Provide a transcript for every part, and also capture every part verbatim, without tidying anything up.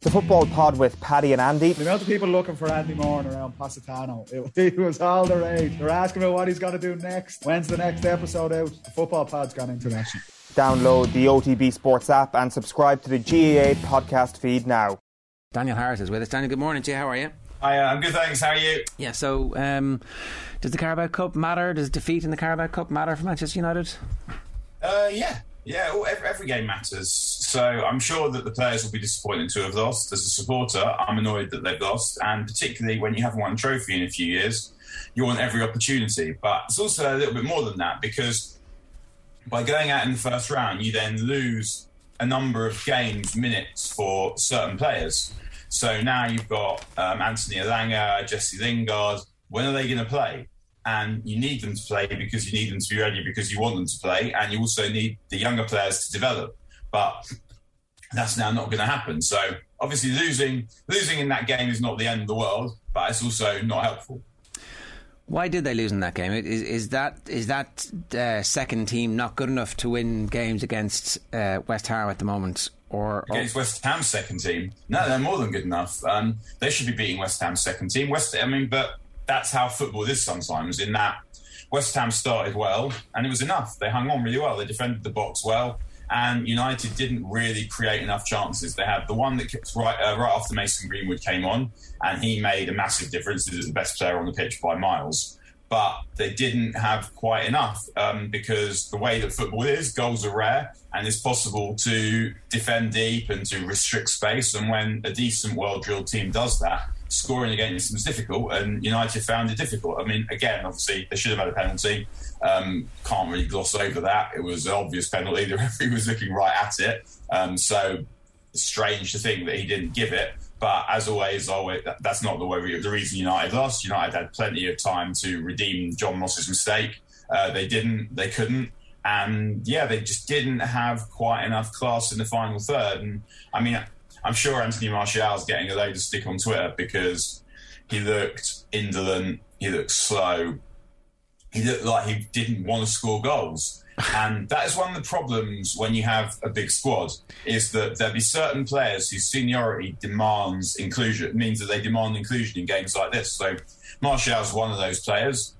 The Football Pod with Paddy and Andy. The amount of people looking for Andy Moran around Positano, it, it was all the rage. They're asking about what he's going to do next. When's the next episode out? The Football Pod's gone international. Download the O T B Sports app and subscribe to the G A A podcast feed now. Daniel Harris is with us. Daniel, good morning to you. How are you? Hi, uh, I'm good, thanks. How are you? Yeah, so um, does the Carabao Cup matter? Does defeat in the Carabao Cup matter for Manchester United? Uh, yeah. Yeah, well, every, every game matters. So I'm sure that the players will be disappointed to have lost. As a supporter, I'm annoyed that they've lost. And particularly when you haven't won a trophy in a few years, you want every opportunity. But it's also a little bit more than that, because by going out in the first round, you then lose a number of games, minutes for certain players. So now you've got um, Anthony Elanga, Jesse Lingard. When are they going to play? And you need them to play because you need them to be ready, because you want them to play, and you also need the younger players to develop. But that's now not going to happen. So obviously losing losing in that game is not the end of the world, but it's also not helpful. Why did they lose in that game? Is, is that is that uh, second team not good enough to win games against uh, West Ham at the moment? Or, or against West Ham's second team? No, they're more than good enough. Um, they should be beating West Ham's second team. West, I mean, but that's how football is sometimes, in that West Ham started well and it was enough. They hung on really well. They defended the box well, and United didn't really create enough chances. They had the one that kept right, uh, right after Mason Greenwood came on, and he made a massive difference. He was the best player on the pitch by miles. But they didn't have quite enough um, because the way that football is, goals are rare, and it's possible to defend deep and to restrict space. And when a decent, well-drilled team does that, scoring against them is difficult, and United found it difficult. I mean, again, obviously, they should have had a penalty. Um, can't really gloss over that. It was an obvious penalty. The referee was looking right at it. Um, so it's strange to think that he didn't give it. But as always, always that's not the way. The reason United lost. United had plenty of time to redeem John Moss's mistake. Uh, they didn't. They couldn't. And yeah, they just didn't have quite enough class in the final third. And I mean, I'm sure Anthony Martial's getting a load of stick on Twitter because he looked indolent, he looked slow, he looked like he didn't want to score goals. And that is one of the problems when you have a big squad, is that there'll be certain players whose seniority demands inclusion. It means that they demand inclusion in games like this. So Martial's one of those players.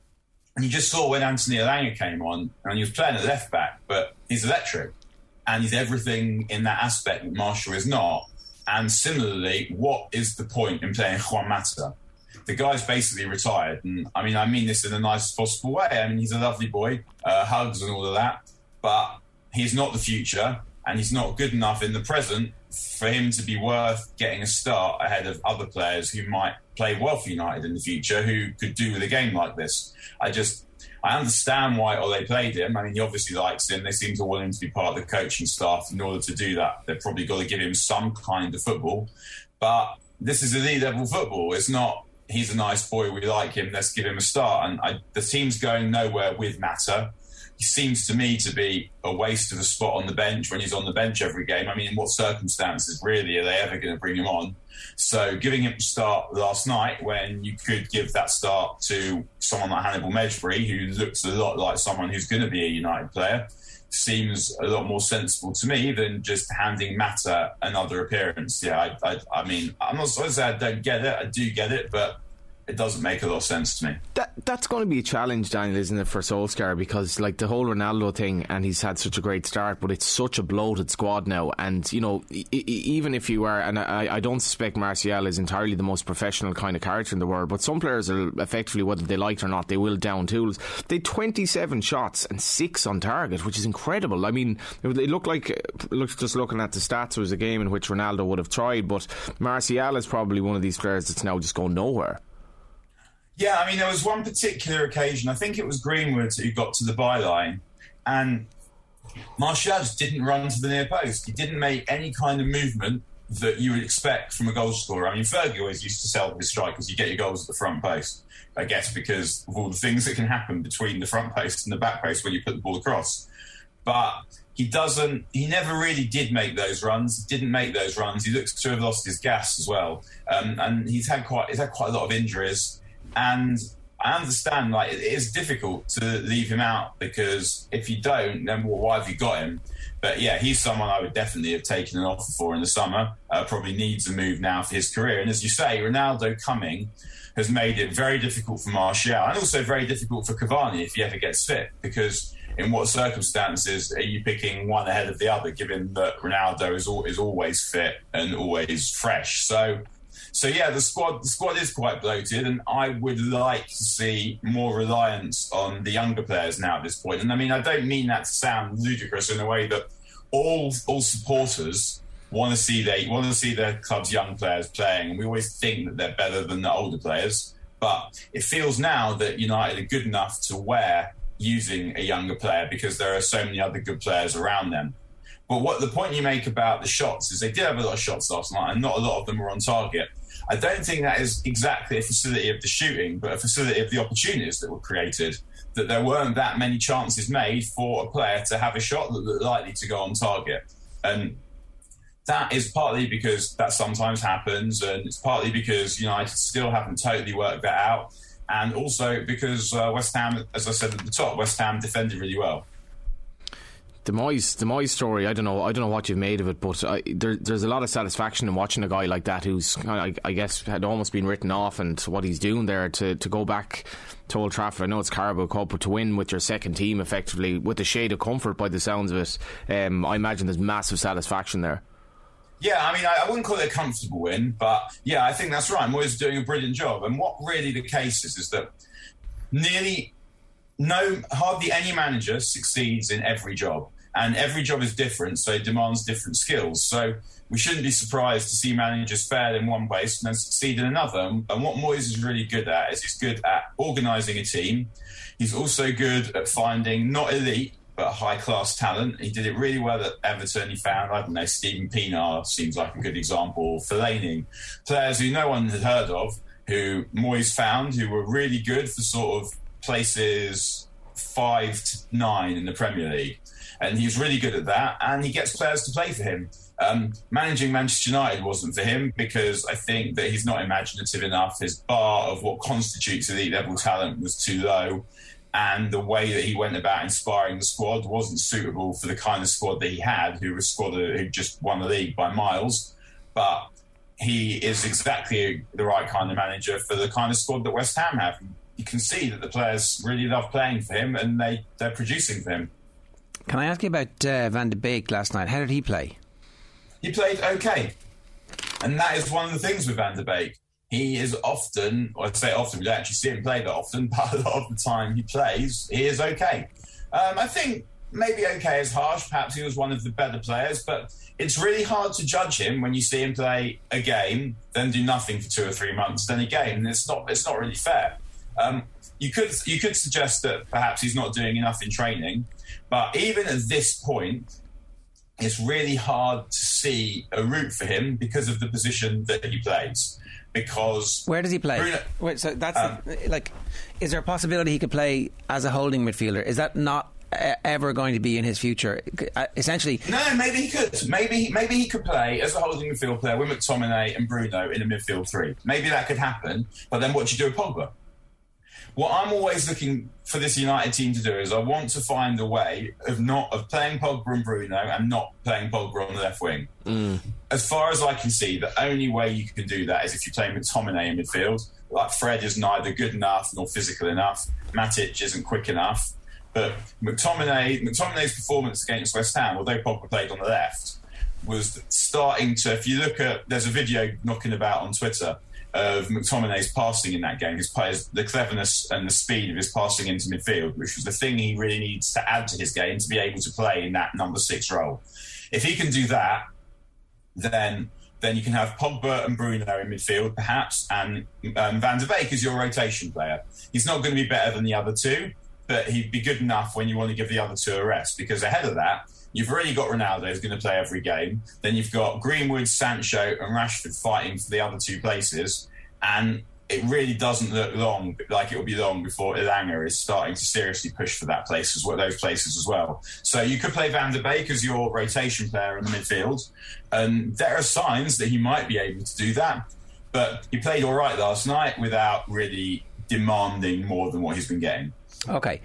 And you just saw when Anthony Elanga came on, and he was playing at left back, but he's electric. And he's everything in that aspect that Martial is not. And similarly, what is the point in playing Juan Mata? The guy's basically retired. And I mean, I mean this in the nicest possible way. I mean, he's a lovely boy, uh, hugs and all of that. But he's not the future, and he's not good enough in the present for him to be worth getting a start ahead of other players who might play well for United in the future, who could do with a game like this. I just... I understand why Ole played him. I mean, he obviously likes him. They seem to want him to be part of the coaching staff. In order to do that, they've probably got to give him some kind of football. But this is elite level football. It's not, he's a nice boy, we like him, let's give him a start. And I, the team's going nowhere with Mata. He seems to me to be a waste of a spot on the bench when he's on the bench every game. I mean, in what circumstances, really, are they ever going to bring him on? So giving him a start last night when you could give that start to someone like Hannibal Mejbri, who looks a lot like someone who's going to be a United player, seems a lot more sensible to me than just handing Mata another appearance. Yeah, I, I, I mean, I'm not supposed to say I don't get it. I do get it, but it doesn't make a lot of sense to me. That that's going to be a challenge, Daniel, isn't it, for Solskjaer? Because like the whole Ronaldo thing, and he's had such a great start, but it's such a bloated squad now. And you know, e- e- even if you are, and I, I don't suspect Martial is entirely the most professional kind of character in the world, but some players are effectively, whether they like it or not, they will down tools. They had twenty-seven shots and six on target, which is incredible. I mean, it looked like, it looked, just looking at the stats, it was a game in which Ronaldo would have tried, but Martial is probably one of these players that's now just going nowhere. Yeah, I mean, there was one particular occasion, I think it was Greenwood who got to the byline, and Martial just didn't run to the near post. He didn't make any kind of movement that you would expect from a goal scorer. I mean, Fergie always used to sell his strikers, you get your goals at the front post, I guess, because of all the things that can happen between the front post and the back post when you put the ball across. But he doesn't, he never really did make those runs, didn't make those runs. He looks to have lost his gas as well. Um, and he's had quite, he's had quite a lot of injuries. And I understand, like, it is difficult to leave him out because if you don't, then well, why have you got him? But yeah, he's someone I would definitely have taken an offer for in the summer. Uh, probably needs a move now for his career. And as you say, Ronaldo coming has made it very difficult for Martial and also very difficult for Cavani if he ever gets fit, because in what circumstances are you picking one ahead of the other, given that Ronaldo is, al- is always fit and always fresh? So, so yeah, the squad the squad is quite bloated, and I would like to see more reliance on the younger players now at this point. And I mean, I don't mean that to sound ludicrous in a way that all all supporters want to see they want to see their club's young players playing, and we always think that they're better than the older players. But it feels now that United are good enough to wear using a younger player because there are so many other good players around them. But what the point you make about the shots is they did have a lot of shots last night, and not a lot of them were on target. I don't think that is exactly a facility of the shooting, but a facility of the opportunities that were created, that there weren't that many chances made for a player to have a shot that looked likely to go on target. And that is partly because that sometimes happens, and it's partly because United still haven't totally worked that out, and also because uh, West Ham, as I said at the top, West Ham defended really well. The Moyes, the Moyes story, I don't know I don't know what you've made of it, but I, there, there's a lot of satisfaction in watching a guy like that who's, I, I guess, had almost been written off, and what he's doing there to, to go back to Old Trafford. I know it's Carabao Cup, but to win with your second team effectively, with a shade of comfort by the sounds of it, um, I imagine there's massive satisfaction there. Yeah, I mean, I, I wouldn't call it a comfortable win, but yeah, I think that's right. Moyes is doing a brilliant job. And what really the case is, is that nearly no, hardly any manager succeeds in every job. And every job is different, so it demands different skills. So we shouldn't be surprised to see managers fail in one place and then succeed in another. And what Moyes is really good at is he's good at organising a team. He's also good at finding not elite, but high-class talent. He did it really well at Everton. He found, I don't know, Steven Pienaar seems like a good example. Fellaini, players who no one had heard of, who Moyes found, who were really good for sort of places five to nine in the Premier League. And he's really good at that, and he gets players to play for him. Um, managing Manchester United wasn't for him because I think that he's not imaginative enough. His bar of what constitutes elite level talent was too low, and the way that he went about inspiring the squad wasn't suitable for the kind of squad that he had, who was a squad who just won the league by miles. But he is exactly the right kind of manager for the kind of squad that West Ham have. You can see that the players really love playing for him, and they, they're producing for him. Can I ask you about uh, Van de Beek last night? How did he play? He played okay. And that is one of the things with Van de Beek. He is often, or I say often, we don't actually see him play that often, but a lot of the time he plays, he is okay. Um, I think maybe okay is harsh. Perhaps he was one of the better players, but it's really hard to judge him when you see him play a game, then do nothing for two or three months, then a game. And it's not, it's not really fair. Um, you could, you could suggest that perhaps he's not doing enough in training. But even at this point, it's really hard to see a route for him because of the position that he plays. Because where does he play? Bruno, Wait, so that's um, the, like, is there a possibility he could play as a holding midfielder? Is that not uh, ever going to be in his future? Uh, essentially, no. Maybe he could. Maybe maybe he could play as a holding midfield player with McTominay and Bruno in a midfield three. Maybe that could happen. But then what do you do with Pogba? What I'm always looking for this United team to do is I want to find a way of not of playing Pogba and Bruno and not playing Pogba on the left wing. Mm. As far as I can see, the only way you can do that is if you play McTominay in midfield. Like Fred is neither good enough nor physical enough. Matic isn't quick enough. But McTominay, McTominay's performance against West Ham, although Pogba played on the left, was starting to, if you look at, there's a video knocking about on Twitter of McTominay's passing in that game, his, his, the cleverness and the speed of his passing into midfield, which was the thing he really needs to add to his game to be able to play in that number six role. If he can do that, then then you can have Pogba and Bruno in midfield, perhaps, and um, Van de Beek is your rotation player. He's not going to be better than the other two, but he'd be good enough when you want to give the other two a rest, because ahead of that, you've already got Ronaldo who's going to play every game. Then you've got Greenwood, Sancho and Rashford fighting for the other two places. And it really doesn't look long, like it will be long before Elanga is starting to seriously push for that place as well, those places as well. So you could play Van de Beek as your rotation player in the midfield. And there are signs that he might be able to do that. But he played all right last night without really demanding more than what he's been getting. Okay.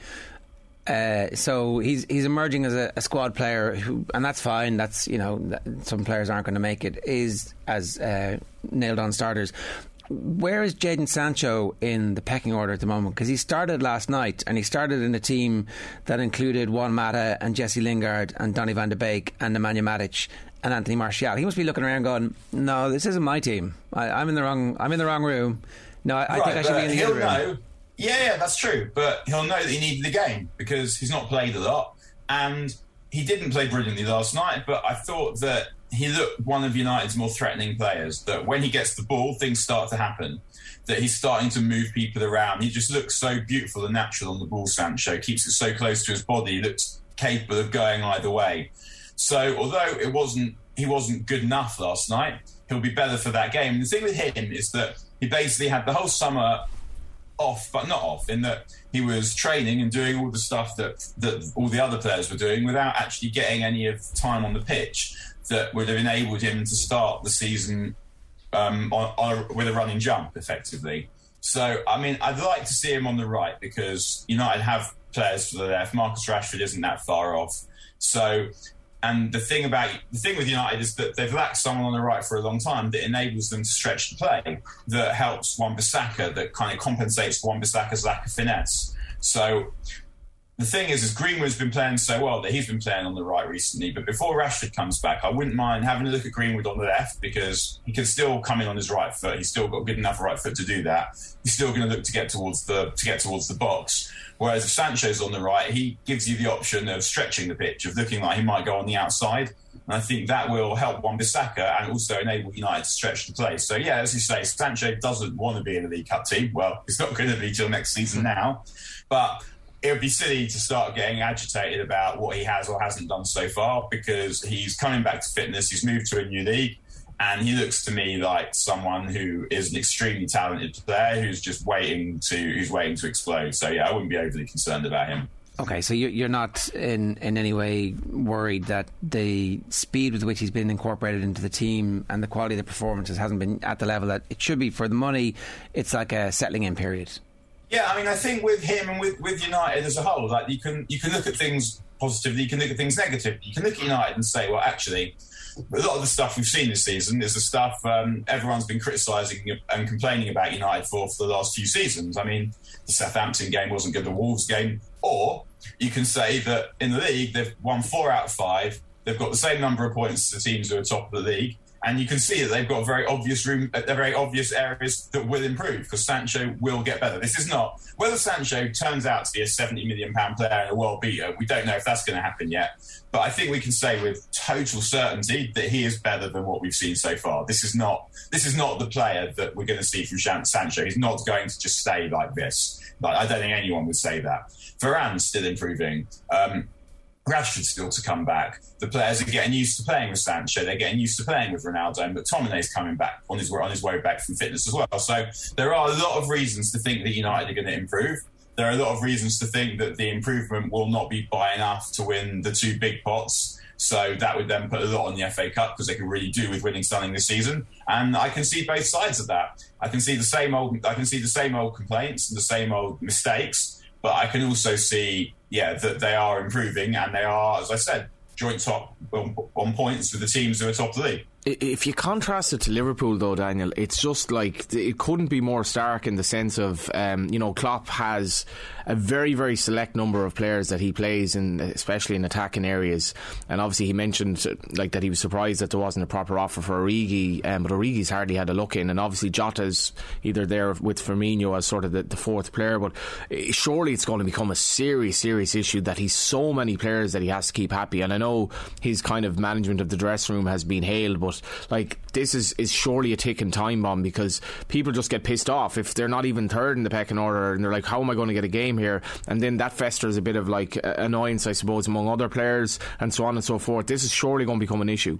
Uh, so he's he's emerging as a, a squad player, who, and that's fine. That's, you know, some players aren't going to make it. Is as uh, nailed on starters. Where is Jadon Sancho in the pecking order at the moment? Because he started last night, and he started in a team that included Juan Mata and Jesse Lingard and Donny van de Beek and Nemanja Matic and Anthony Martial. He must be looking around going, "No, this isn't my team. I, I'm in the wrong. I'm in the wrong room. No, I, I right, think I should be in the other room." Know, yeah, yeah, that's true. But he'll know that he needed the game because he's not played a lot, and he didn't play brilliantly last night. But I thought that he looked one of United's more threatening players, that when he gets the ball, things start to happen, that he's starting to move people around. He just looks so beautiful and natural on the ball, Sancho. Keeps it so close to his body. He looks capable of going either way. So although it wasn't, he wasn't good enough last night, he'll be better for that game. And the thing with him is that he basically had the whole summer off, but not off, in that he was training and doing all the stuff that, that all the other players were doing without actually getting any of the time on the pitch that would have enabled him to start the season um, on, on, with a running jump, effectively. So, I mean, I'd like to see him on the right because United have players to the left. Marcus Rashford isn't that far off. So, and the thing about the thing with United is that they've lacked someone on the right for a long time that enables them to stretch the play, that helps Wan-Bissaka, that kind of compensates for Wan-Bissaka's lack of finesse. So the thing is, is Greenwood's been playing so well that he's been playing on the right recently. But before Rashford comes back, I wouldn't mind having a look at Greenwood on the left because he can still come in on his right foot. He's still got a good enough right foot to do that. He's still going to look to get towards the to get towards the box. Whereas if Sancho's on the right, he gives you the option of stretching the pitch, of looking like he might go on the outside. And I think that will help Wan-Bissaka and also enable United to stretch the play. So, yeah, as you say, Sancho doesn't want to be in the League Cup team. Well, he's not going to be till next season now. But it would be silly to start getting agitated about what he has or hasn't done so far because he's coming back to fitness. He's moved to a new league. And he looks to me like someone who is an extremely talented player who's just waiting to who's waiting to explode. So yeah, I wouldn't be overly concerned about him. Okay, so you're not in, in any way worried that the speed with which he's been incorporated into the team and the quality of the performances hasn't been at the level that it should be for the money. It's like a settling in period. Yeah, I mean, I think with him and with, with United as a whole, like you can you can look at things positively, you can look at things negatively. You can look at United and say, well, actually, a lot of the stuff we've seen this season is the stuff um, everyone's been criticising and complaining about United for for the last few seasons. I mean, the Southampton game wasn't good, the Wolves game. Or you can say that in the league, they've won four out of five. They've got the same number of points as the teams who are top of the league. And you can see that they've got very obvious room, very obvious areas that will improve because Sancho will get better. This is not whether Sancho turns out to be a seventy million pound player and a world beater. We don't know if that's going to happen yet, but I think we can say with total certainty that he is better than what we've seen so far. This is not this is not the player that we're going to see from Sancho. He's not going to just stay like this. Like, I don't think anyone would say that. Varane's still improving. Um, Rashford's still to come back. The players are getting used to playing with Sancho. They're getting used to playing with Ronaldo. And McTominay's coming back on his on his way back from fitness as well. So there are a lot of reasons to think that United are going to improve. There are a lot of reasons to think that the improvement will not be by enough to win the two big pots. So that would then put a lot on the F A Cup because they can really do with winning something this season. And I can see both sides of that. I can see the same old. I can see the same old complaints and the same old mistakes. But I can also see, yeah, that they are improving and they are, as I said, joint top on, on points with the teams who are top of the league. If you contrast it to Liverpool, though, Daniel, it's just like it couldn't be more stark in the sense of, um, you know, Klopp has a very, very select number of players that he plays in, especially in attacking areas. And obviously, he mentioned like that he was surprised that there wasn't a proper offer for Origi, um, but Origi's hardly had a look in. And obviously, Jota's either there with Firmino as sort of the, the fourth player. But surely it's going to become a serious, serious issue that he's so many players that he has to keep happy. And I know his kind of management of the dressing room has been hailed, but like this is, is surely a ticking time bomb because people just get pissed off if they're not even third in the pecking order and they're like, how am I going to get a game here? And then that festers a bit of like annoyance, I suppose, among other players and so on and so forth. This is surely going to become an issue.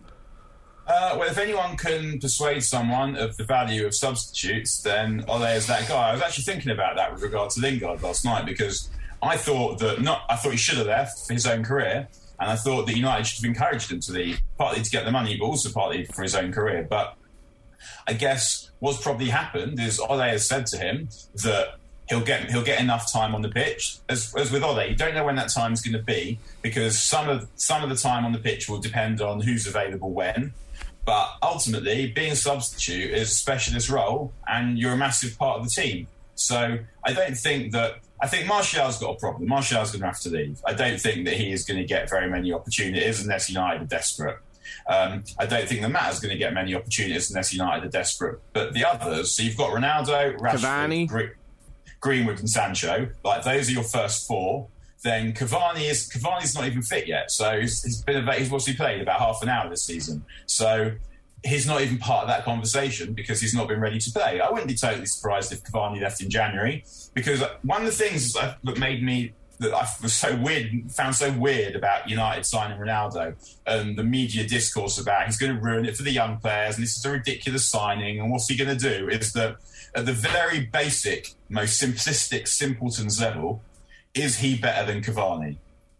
Uh, well, if anyone can persuade someone of the value of substitutes, then Ole is that guy. I was actually thinking about that with regard to Lingard last night because I thought that not I thought he should have left for his own career. And I thought that United should have encouraged him to leave, partly to get the money, but also partly for his own career. But I guess what's probably happened is Ole has said to him that He'll get he'll get enough time on the pitch. As, as with Ole, you don't know when that time's going to be, because some of some of the time on the pitch will depend on who's available when. But ultimately, being a substitute is a specialist role, and you're a massive part of the team. So I don't think that... I think Martial's got a problem. Martial's going to have to leave. I don't think that he is going to get very many opportunities unless United are desperate. Um, I don't think that Matt is going to get many opportunities unless United are desperate. But the others, so you've got Ronaldo, Rashford, Gre- Greenwood and Sancho. Like, those are your first four. Then Cavani is Cavani's not even fit yet. So he's, he's been he's what's he played about half an hour this season. So he's not even part of that conversation because he's not been ready to play. I wouldn't be totally surprised if Cavani left in January, because one of the things that made me that I was so weird, found so weird about United signing Ronaldo and the media discourse about he's going to ruin it for the young players and this is a ridiculous signing and what's he going to do, is that at the very basic, most simplistic, simpletons level, is he better than Cavani?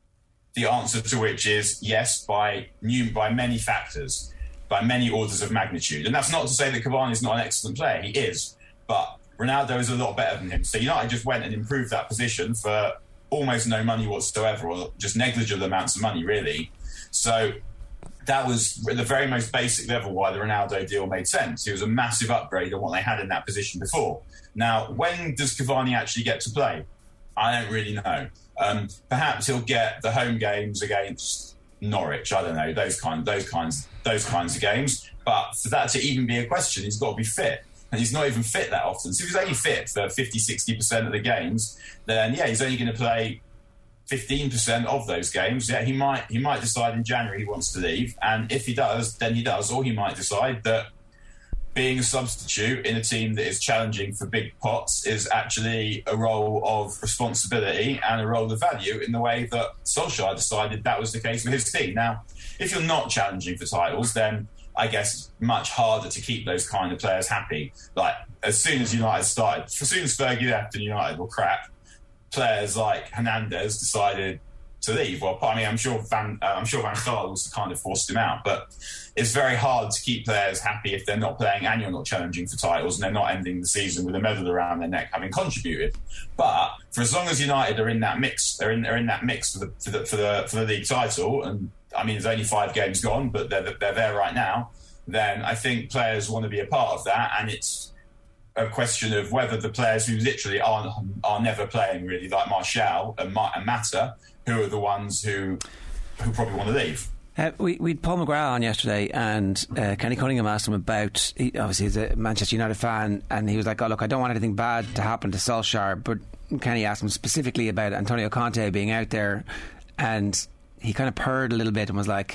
The answer to which is yes, by new, by many factors, by many orders of magnitude. And that's not to say that Cavani is not an excellent player. He is. But Ronaldo is a lot better than him. So United just went and improved that position for almost no money whatsoever, or just negligible amounts of money, really. So that was at the very most basic level why the Ronaldo deal made sense. It was a massive upgrade on what they had in that position before. Now, when does Cavani actually get to play? I don't really know. Um, perhaps he'll get the home games against Norwich. I don't know, those kind, those kinds, those kinds of games. But for that to even be a question, he's got to be fit. And he's not even fit that often. So if he's only fit for fifty, sixty percent of the games, then yeah, he's only going to play fifteen percent of those games. Yeah, he might he might decide in January he wants to leave. And if he does, then he does. Or he might decide that being a substitute in a team that is challenging for big pots is actually a role of responsibility and a role of value, in the way that Solskjaer decided that was the case with his team. Now, if you're not challenging for titles, then I guess it's much harder to keep those kind of players happy. Like, as soon as United started, as soon as Fergie left and United were crap, players like Hernandez decided to leave. Well, I mean, I'm sure Van, uh, I'm sure Van Gaal also kind of forced him out, but it's very hard to keep players happy if they're not playing and you're not challenging for titles and they're not ending the season with a medal around their neck having contributed. But for as long as United are in that mix, they're in, they're in that mix for the for the for the, for the league title, and I mean, there's only five games gone, but they're they're there right now. Then I think players want to be a part of that, and it's a question of whether the players who literally are are never playing, really, like Martial and, Ma- and Mata, who are the ones who who probably want to leave. Uh, we we had Paul McGrath on yesterday, and uh, Kenny Cunningham asked him about. He, obviously, he's a Manchester United fan, and he was like, "Oh, look, I don't want anything bad to happen to Solskjaer." But Kenny asked him specifically about Antonio Conte being out there, and he kind of purred a little bit and was like,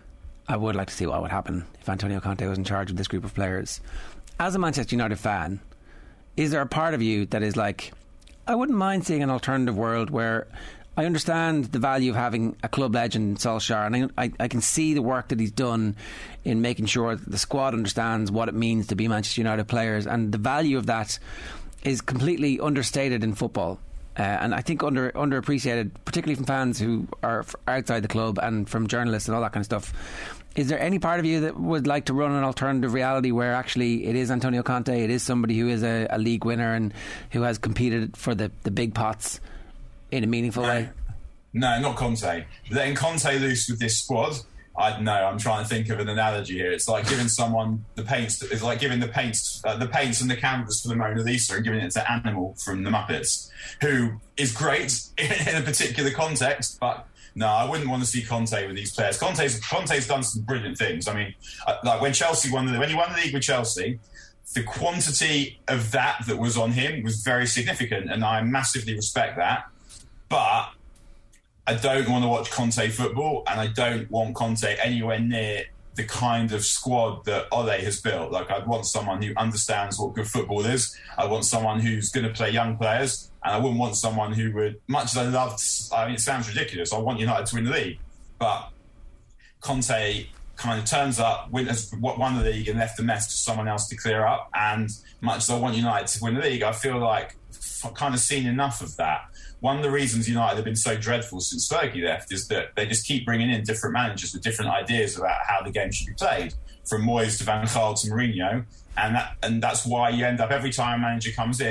"I would like to see what would happen if Antonio Conte was in charge of this group of players." As a Manchester United fan, is there a part of you that is like, I wouldn't mind seeing an alternative world where I understand the value of having a club legend, Solskjaer, and I, I, I can see the work that he's done in making sure that the squad understands what it means to be Manchester United players, and the value of that is completely understated in football. Uh, and I think under underappreciated, particularly from fans who are outside the club and from journalists and all that kind of stuff. Is there any part of you that would like to run an alternative reality where actually it is Antonio Conte, it is somebody who is a, a league winner and who has competed for the, the big pots in a meaningful no. way? No, not Conte. Letting Conte loose with this squad, I don't know. I'm trying to think of an analogy here. It's like giving someone the paints. It's like giving the paints, uh, the paints and the canvas for the Mona Lisa, and giving it to Animal from the Muppets, who is great in, in a particular context. But no, I wouldn't want to see Conte with these players. Conte's Conte's done some brilliant things. I mean, uh, like when Chelsea won the when he won the league with Chelsea, the quantity of that that was on him was very significant, and I massively respect that. But I don't want to watch Conte football, and I don't want Conte anywhere near the kind of squad that Ole has built. Like, I'd want someone who understands what good football is. I want someone who's going to play young players, and I wouldn't want someone who would, much as I loved, I mean, it sounds ridiculous, I want United to win the league, but Conte kind of turns up, win, has won the league and left the mess to someone else to clear up, and much as I want United to win the league, I feel like I've kind of seen enough of that. One of the reasons United have been so dreadful since Fergie left is that they just keep bringing in different managers with different ideas about how the game should be played, from Moyes to Van Gaal to Mourinho, and that and that's why you end up, every time a manager comes in,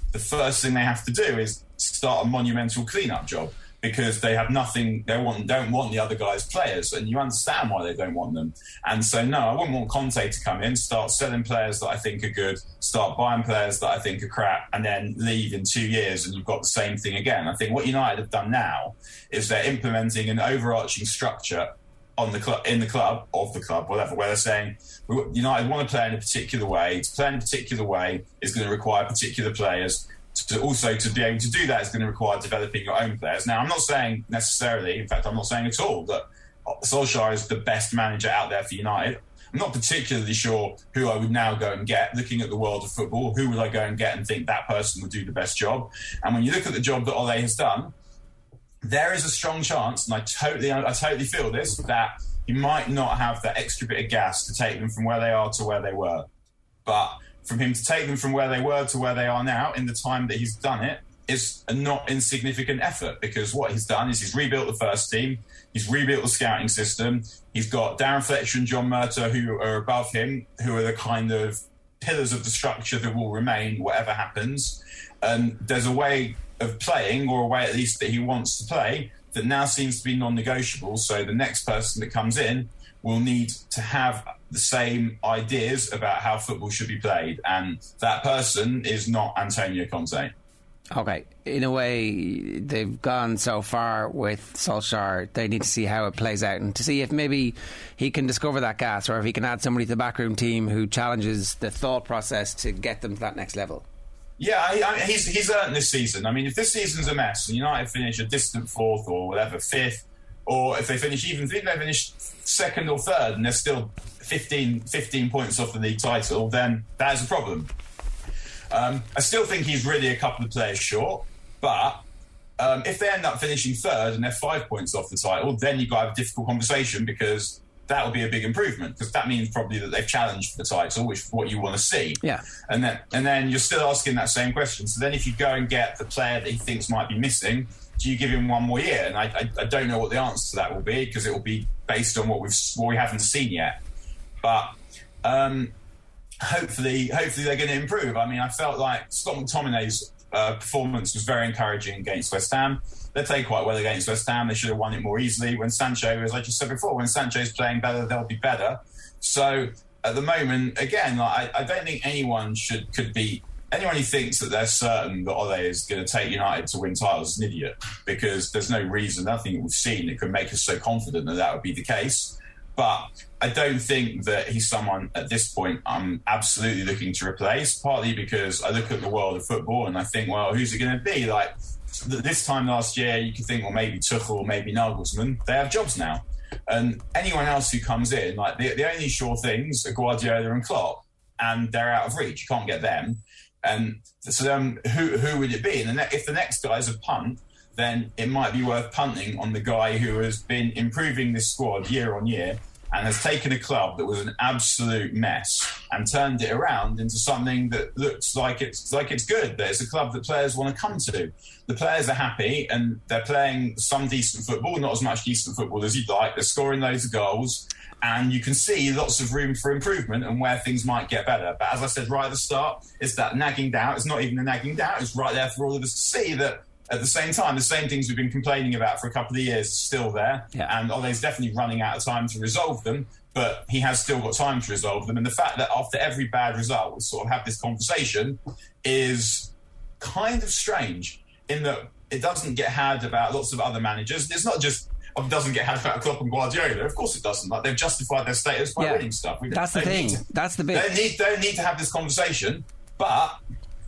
the first thing they have to do is start a monumental clean-up job, because they have nothing, they want, don't want the other guys' players, and you understand why they don't want them. And so, no, I wouldn't want Conte to come in, start selling players that I think are good, start buying players that I think are crap, and then leave in two years and you've got the same thing again. I think what United have done now is they're implementing an overarching structure on the club, in the club, of the club, whatever, where they're saying United want to play in a particular way. To play in a particular way is going to require particular players. To also to be able to do that is going to require developing your own players. Now, I'm not saying necessarily, in fact, I'm not saying at all that Solskjaer is the best manager out there for United. I'm not particularly sure who I would now go and get. Looking at the world of football, who would I go and get and think that person would do the best job? And when you look at the job that Ole has done, there is a strong chance, and I totally, I totally feel this, that he might not have that extra bit of gas to take them from where they are to where they were. But from him to take them from where they were to where they are now in the time that he's done it is a not insignificant effort, because what he's done is he's rebuilt the first team, he's rebuilt the scouting system, he's got Darren Fletcher and John Murtough who are above him, who are the kind of pillars of the structure that will remain whatever happens. And there's a way of playing, or a way at least that he wants to play, that now seems to be non-negotiable. So the next person that comes in will need to have the same ideas about how football should be played, and that person is not Antonio Conte. Okay, in a way, they've gone so far with Solskjaer, they need to see how it plays out and to see if maybe he can discover that gas, or if he can add somebody to the backroom team who challenges the thought process to get them to that next level. Yeah, I, I, he's he's earned this season. I mean, if this season's a mess and United finish a distant fourth or whatever, fifth, or if they finish even, if they finish second or third and they're still fifteen, fifteen points off the league title, then that is a problem. Um, I still think he's really a couple of players short, but um, if they end up finishing third and they're five points off the title, then you've got to have a difficult conversation, because that will be a big improvement, because that means probably that they've challenged for the title, which is what you want to see. Yeah. And then and then you're still asking that same question. So then if you go and get the player that he thinks might be missing, do you give him one more year? And I, I, I don't know what the answer to that will be, because it will be based on what we've what we haven't seen yet. But um, hopefully, hopefully they're going to improve. I mean, I felt like Scott McTominay's uh, performance was very encouraging against West Ham. They played quite well against West Ham. They should have won it more easily. When Sancho, as I just said before, when Sancho's playing better, they'll be better. So at the moment, again, like, I, I don't think anyone should could be. Anyone who thinks that they're certain that Ole is going to take United to win titles is an idiot, because there's no reason, nothing we've seen that could make us so confident that that would be the case. But I don't think that he's someone at this point I'm absolutely looking to replace, partly because I look at the world of football and I think, well, who's it going to be? Like this time last year, you could think, well, maybe Tuchel or maybe Nagelsmann. They have jobs now. And anyone else who comes in, like the, the only sure things are Guardiola and Klopp, and they're out of reach. You can't get them. And so um, who who would it be? And the ne- if the next guy's a punt, then it might be worth punting on the guy who has been improving this squad year on year and has taken a club that was an absolute mess and turned it around into something that looks like it's like it's good, that it's a club that players want to come to. The players are happy and they're playing some decent football, not as much decent football as you'd like. They're scoring loads of goals, and you can see lots of room for improvement and where things might get better. But as I said right at the start, it's that nagging doubt. It's not even a nagging doubt. It's right there for all of us to see that at the same time, the same things we've been complaining about for a couple of years are still there. Yeah. And Ole's definitely running out of time to resolve them, but he has still got time to resolve them. And the fact that after every bad result, we sort of have this conversation is kind of strange, in that it doesn't get had about lots of other managers. It's not just... It doesn't get had about Klopp and Guardiola. Of course it doesn't. Like, they've justified their status by yeah. winning stuff. We, That's the thing. To, That's the bit. They need, they need to have this conversation. But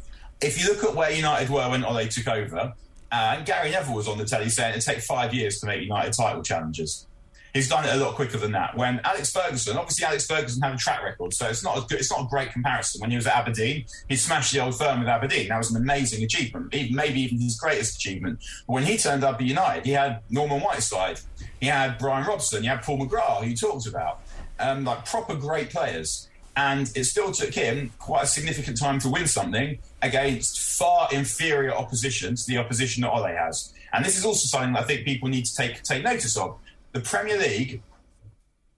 if you look at where United were when Ole took over, and Gary Neville was on the telly saying it'd take five years to make United title challengers. He's done it a lot quicker than that. When Alex Ferguson, obviously Alex Ferguson had a track record, so it's not a good, it's not a great comparison. When he was at Aberdeen, he smashed the old firm with Aberdeen. That was an amazing achievement, even, maybe even his greatest achievement. But when he turned up at United, he had Norman Whiteside, he had Brian Robson, he had Paul McGrath, who you talked about, um, like proper great players. And it still took him quite a significant time to win something against far inferior opposition to the opposition that Ole has. And this is also something that I think people need to take take notice of. The Premier League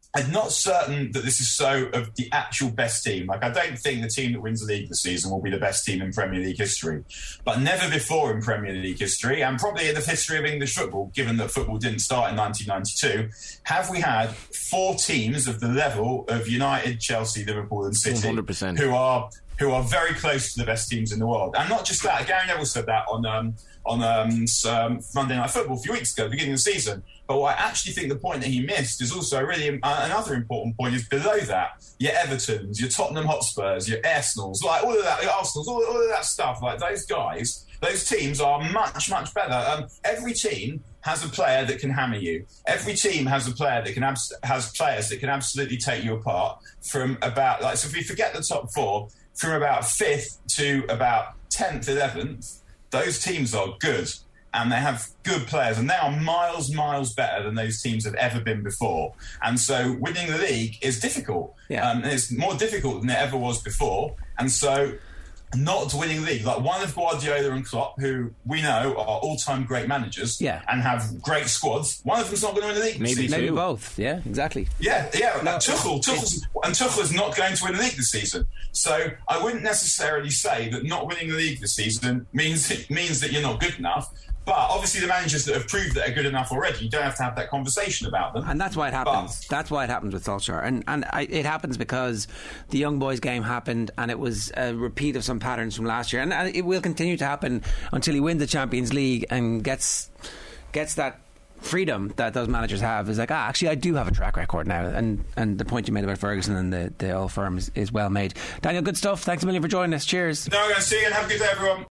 I'm not certain that this is so of the actual best team. Like, I don't think the team that wins the league this season will be the best team in Premier League history. But never before in Premier League history, and probably in the history of English football, given that football didn't start in nineteen ninety-two, have we had four teams of the level of United, Chelsea, Liverpool and City one hundred percent. who are who are very close to the best teams in the world. And not just that, Gary Neville said that on um, on um, um, Monday Night Football a few weeks ago, beginning of the season. But what I actually think the point that he missed is also really uh, another important point is below that, your Evertons, your Tottenham Hotspurs, your Arsenals, like all of that, your Arsenals, all, all of that stuff, like those guys, those teams are much, much better. Um, every team has a player that can hammer you. Every team has a player that can abs- has players that can absolutely take you apart from about, like, so if we forget the top four, from about fifth to about tenth, eleventh, those teams are good. And they have good players, and they are miles, miles better than those teams have ever been before. And so winning the league is difficult. Yeah. Um, and it's more difficult than it ever was before. And so not winning the league, like one of Guardiola and Klopp, who we know are all-time great managers yeah. and have great squads, one of them's not going to win the league. Maybe, Maybe both, yeah, exactly. Yeah, yeah. No, Tuchel, Tuchel's, and Tuchel's not going to win the league this season. So I wouldn't necessarily say that not winning the league this season means it means that you're not good enough. But obviously the managers that have proved that are good enough already, you don't have to have that conversation about them. And that's why it happens. But, that's why it happens with Solskjaer. And, and I, it happens because the young boys game happened and it was a repeat of some patterns from last year. And, and it will continue to happen until he wins the Champions League and gets gets that freedom that those managers have. Is like, ah, actually I do have a track record now. And and the point you made about Ferguson and the, the old firm is, is well made. Daniel, good stuff. Thanks a million for joining us. Cheers. No, I'm going to see you and have a good day, everyone.